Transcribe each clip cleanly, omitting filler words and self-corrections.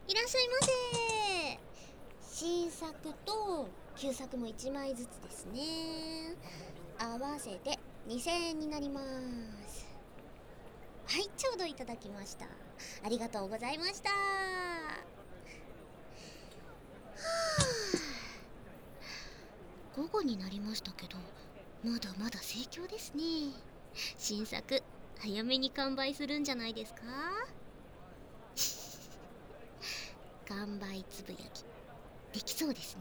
いらっしゃいませ。新作と旧作も1枚ずつですね。合わせて2000円になります。はい、ちょうどいただきました。ありがとうございました。午後になりましたけど、まだまだ盛況ですね。新作早めに完売するんじゃないですか？完売つぶやきできそうですね。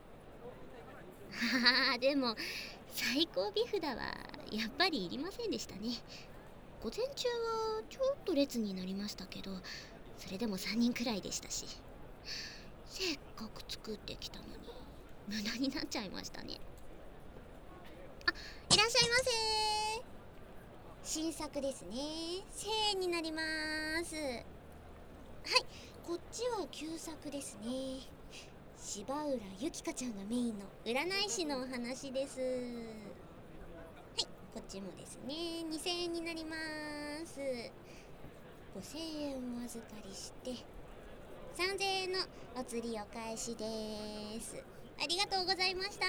でも最高美札はやっぱりいりませんでしたね。午前中はちょっと列になりましたけど、それでも3人くらいでしたし、せっかく作ってきたのに無駄になっちゃいましたね。いらっしゃいませ。新作ですね。1000円になります。はい、こっちは旧作ですね。芝浦ゆきかちゃんがメインの占い師のお話です。はい、こっちもですね、2000円になります。5000円お預かりして3000円のお釣りお返しです。ありがとうございました。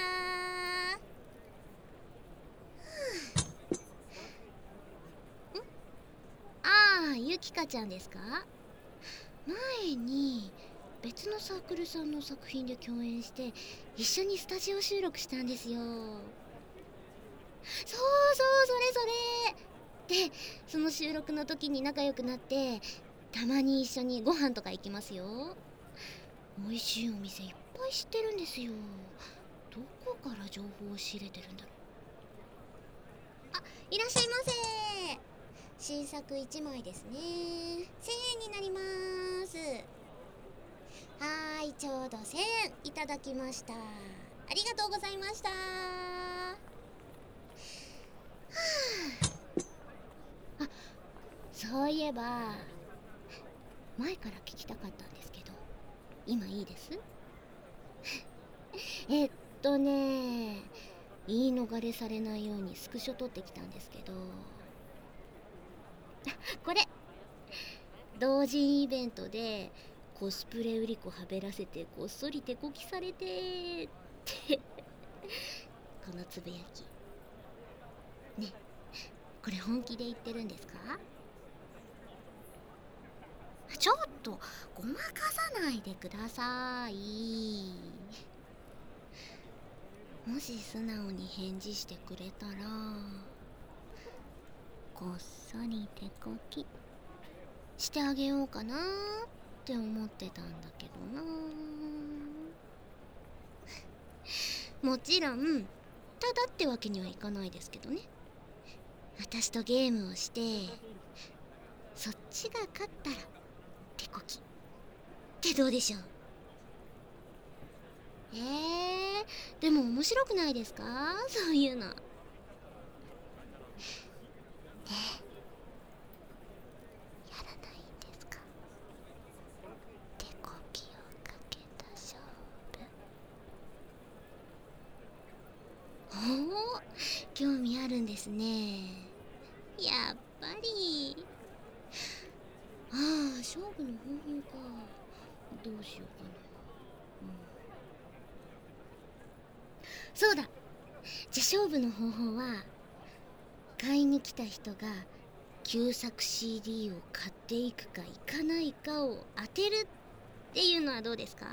ゆきかちゃんですか？前に別のサークルさんの作品で共演して一緒にスタジオ収録したんですよ。そうそう、それそれで、その収録の時に仲良くなって、たまに一緒にご飯とか行きますよ。美味しいお店いっぱい知ってるんですよ。どこから情報を仕入れてるんだろう。いらっしゃいませ。新作1枚ですね。1000円になります。はーい、ちょうど1000円いただきました。ありがとうございました。そういえば前から聞きたかったんですけど、今いいです？えっね言い逃れされないようにスクショ撮ってきたんですけど、これ同人イベントでコスプレ売り子はべらせてこっそり手こきされてってこのつぶやきね、これ本気で言ってるんですか？ちょっとごまかさないでください。もし素直に返事してくれたらこっそり手こきしてあげようかなって思ってたんだけどな。もちろんただってわけにはいかないですけどね。私とゲームをしてそっちが勝ったら手こきってどうでしょう？でも面白くないですか、そういうの。やらないんですか、手こきをかけた勝負。おお、興味あるんですね。やっぱり。勝負の方法か。どうしようかな。そうだ、じゃあ勝負の方法は買いに来た人が旧作 CD を買っていくかいかないかを当てるっていうのはどうですか？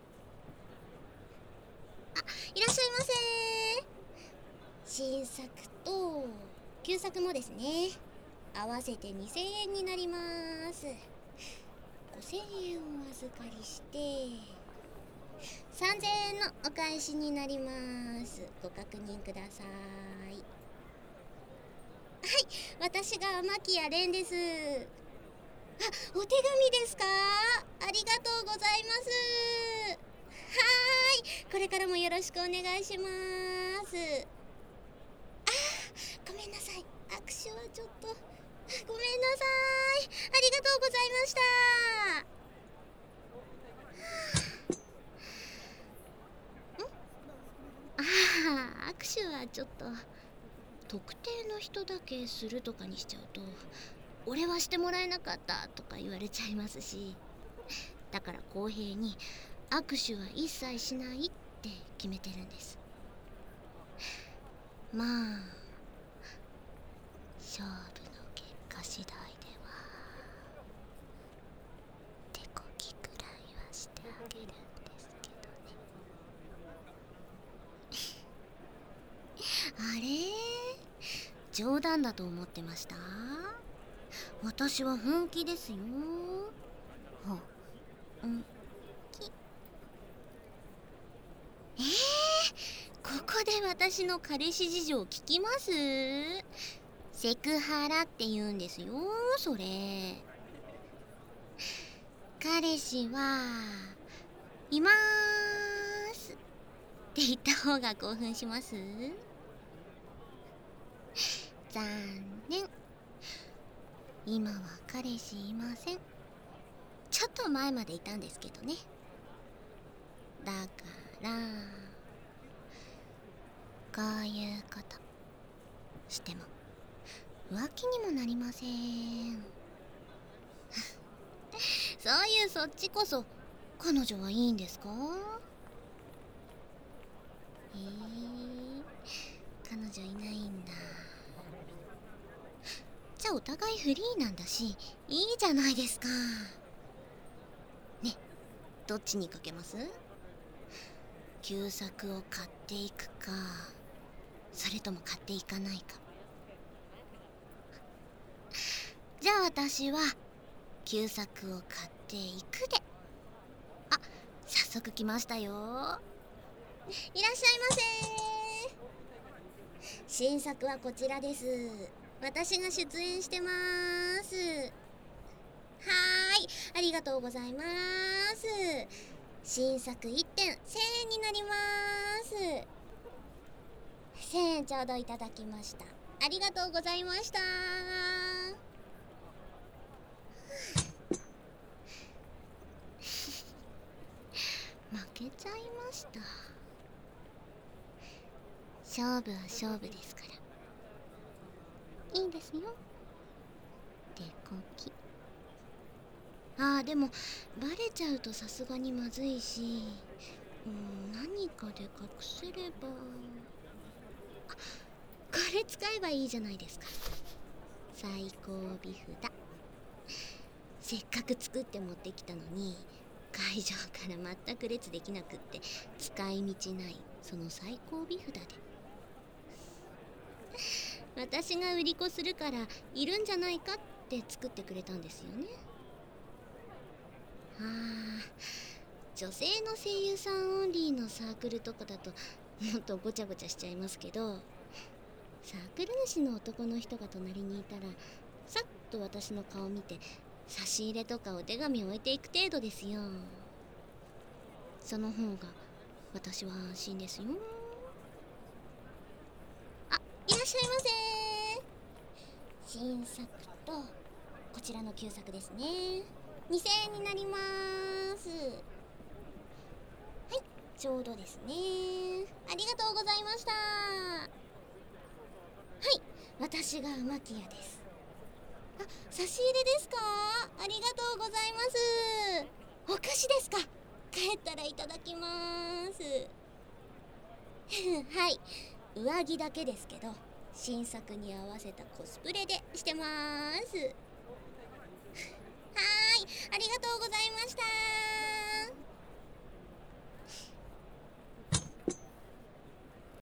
いらっしゃいませ。新作と旧作もですね、合わせて2000円になります。5000円お預かりして3000円のお返しになります。ご確認ください。はい、私が牧谷蓮です。お手紙ですか？ありがとうございます。これからもよろしくお願いします。ごめんなさい、握手はちょっと。ごめんなさい、ありがとうございました。握手はちょっと特定の人だけするとかにしちゃうと、俺はしてもらえなかったとか言われちゃいますし、 だから公平に握手は一切しないって決めてるんです。まあ勝負の結果次第では手こきくらいはしてあげるんですけどね。あれ、冗談だと思ってました？私は本気ですよ。本気。ここで私の彼氏事情聞きます？セクハラって言うんですよ、それ。彼氏はいまーすって言った方が興奮します？残念。今は彼氏いません。ちょっと前までいたんですけどね。だからこういうことしても浮気にもなりません。そういうそっちこそ彼女はいいんですか？彼女いないんだ。じゃあお互いフリーなんだしいいじゃないですか。ね、どっちにかけます？旧作を買っていくか、それとも買っていかないか。じゃあ私は旧作を買っていくで。あ、早速来ましたよ。いらっしゃいませ。新作はこちらです。私が出演してます。ありがとうございます。新作1点1000円になります。1000円ちょうどいただきました。ありがとうございました。負けちゃいました。勝負は勝負ですから。いいですよ。手こき。でもバレちゃうとさすがにまずいし、何かで隠せれば。これ使えばいいじゃないですか。最高美札。せっかく作って持ってきたのに会場から全く列できなくって使い道ないその最高美札で。私が売り子するからいるんじゃないかって作ってくれたんですよね。女性の声優さんオンリーのサークルとかだともっとごちゃごちゃしちゃいますけど、サークル主の男の人が隣にいたらさっと私の顔見て差し入れとかお手紙置いていく程度ですよ。その方が私は安心ですよ。いらっしゃいませ。新作とこちらの旧作ですね。2000円になります。はい、ちょうどですね。ありがとうございました。はい、私がマキヤです。差し入れですか？ありがとうございます。お菓子ですか？帰ったらいただきます。はい、上着だけですけど新作に合わせたコスプレでしてます。ありがとう